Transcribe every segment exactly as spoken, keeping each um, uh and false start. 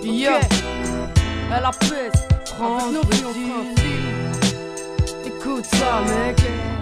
Yeah. Okay. Elle apaise, avec nos vies on fera un film. Écoute ça mec.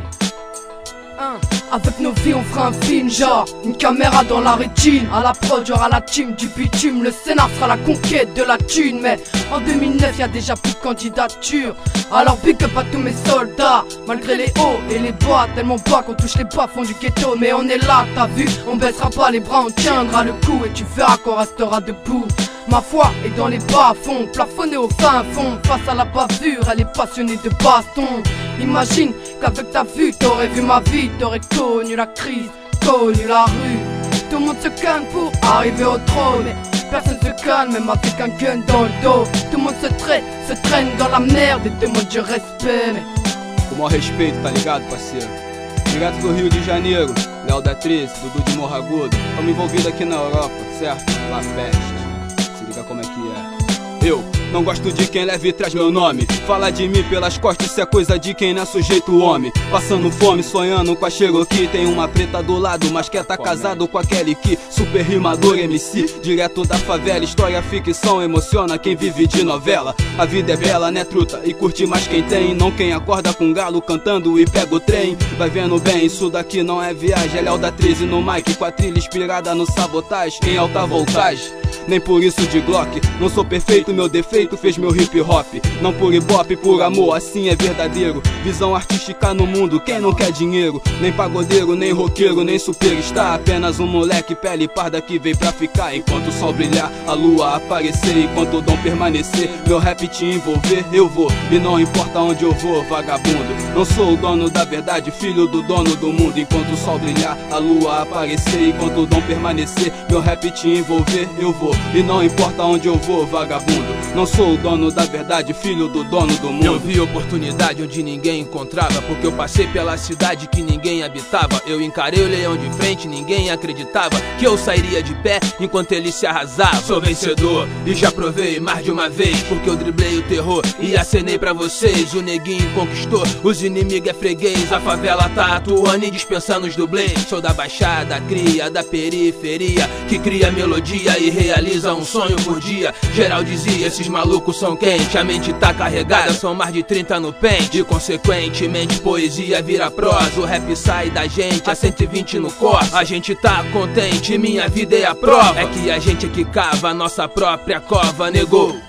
Hein. Avec nos vies on fera un film, genre une caméra dans la rétine. À la prod, genre à la team du bitume. Le scénar sera la conquête de la thune. Mais en deux mille neuf y'a déjà plus de candidature. Alors big up à tous mes soldats. Malgré les hauts et les bas, tellement bas qu'on touche les bas-fonds du ghetto. Mais on est là, t'as vu, on baissera pas les bras, on tiendra le coup. Et tu verras qu'on restera debout. Ma foi est dans les bas-fonds, plafonnée au fin fond. Face à la bavure, elle est passionnée de baston. Imagine qu'avec ta vue, t'aurais vu ma vie. T'aurais connu la crise, connu la rue. Tout le monde se calme pour arriver au trône. Mais personne se calme, même avec un gun dans le dos. Tout le monde se traîne, se traîne dans la merde et demande du respect. Mais... Com o maior respeito, tá ligado, parceiro? Direto do Rio de Janeiro, Léo da treze, Dudu de Morro Agudo. Tamo envolvido aqui na Europa, certo? La Peste. Se liga como é que é. Eu não gosto de quem leva e traz meu nome. Fala de mim pelas costas, isso é coisa de quem não é sujeito homem. Passando fome, sonhando com a Cherokee. Tem uma preta do lado, mas quer tá casado com aquele que super rimador M C, direto da favela. História, ficção, emociona quem vive de novela. A vida é bela, né truta? E curte mais quem tem, não quem acorda com galo cantando e pega o trem. Vai vendo bem, isso daqui não é viagem. É Léo da treze no mic, com a trilha inspirada no Sabotagem, em alta voltagem. Nem por isso de Glock, não sou perfeito, meu defeito fez meu hip hop. Não por ibope, por amor, assim é verdadeiro. Visão artística no mundo, quem não quer dinheiro? Nem pagodeiro, nem roqueiro, nem superstar. Apenas um moleque pele parda que veio pra ficar. Enquanto o sol brilhar, a lua aparecer, enquanto o dom permanecer, meu rap te envolver, eu vou. E não importa onde eu vou, vagabundo. Não sou o dono da verdade, filho do dono do mundo. Enquanto o sol brilhar, a lua aparecer, enquanto o dom permanecer, meu rap te envolver, eu vou. E não importa onde eu vou, vagabundo. Não sou o dono da verdade, filho do dono do mundo. Eu vi oportunidade onde ninguém encontrava, porque eu passei pela cidade que ninguém habitava. Eu encarei o leão de frente, ninguém acreditava que eu sairia de pé enquanto ele se arrasava. Sou vencedor e já provei mais de uma vez, porque eu driblei o terror e acenei pra vocês. O neguinho conquistou, os inimigos é freguês. A favela tá atuando e dispensando os dublês. Sou da baixada, cria da periferia, que cria melodia e realiza um sonho por dia. Geral dizia, esses malucos são quentes, a mente tá carregada, são mais de trinta no pente. E consequentemente poesia vira prosa, o rap sai da gente a cento e vinte no corpo. A gente tá contente, minha vida é a prova. É que a gente é que cava a nossa própria cova, negou.